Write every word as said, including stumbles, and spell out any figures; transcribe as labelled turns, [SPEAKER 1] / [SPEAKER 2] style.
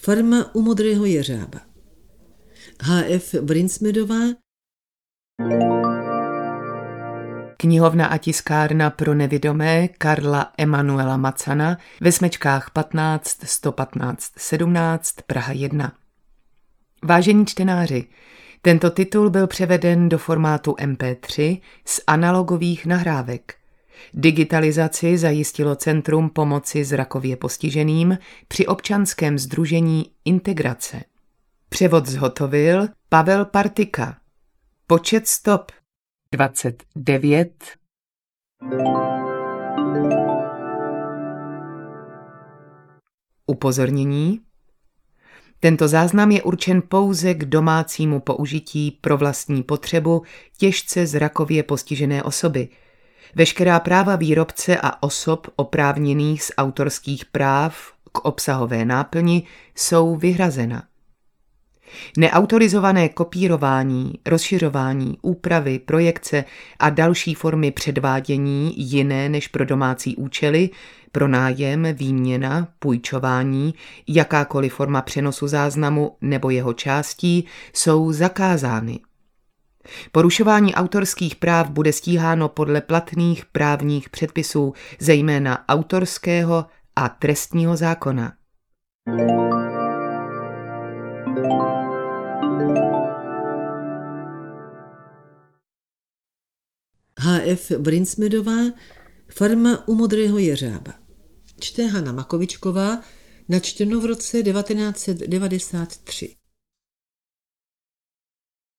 [SPEAKER 1] Farma u Modrého jeřába. H F Brinsmedová.
[SPEAKER 2] Knihovna a tiskárna pro nevidomé Karla Emanuela Macana ve Smečkách patnáct sto patnáct sedmnáct Praha jedna. Vážení čtenáři, tento titul byl převeden do formátu em pé tři z analogových nahrávek. Digitalizaci zajistilo Centrum pomoci zrakově postiženým při občanském sdružení Integrace. Převod zhotovil Pavel Partika. Počet stop dvacet devět. Upozornění. Tento záznam je určen pouze k domácímu použití pro vlastní potřebu těžce zrakově postižené osoby. Veškerá práva výrobce a osob oprávněných z autorských práv k obsahové náplni jsou vyhrazena. Neautorizované kopírování, rozšiřování, úpravy, projekce a další formy předvádění jiné než pro domácí účely, pronájem, výměna, půjčování, jakákoliv forma přenosu záznamu nebo jeho částí jsou zakázány. Porušování autorských práv bude stíháno podle platných právních předpisů, zejména autorského a trestního zákona.
[SPEAKER 1] H F Brinsmedová. Farma u Modrého jeřába. Čte Hana Makovičková, načteno v roce devatenáct set devadesát tři.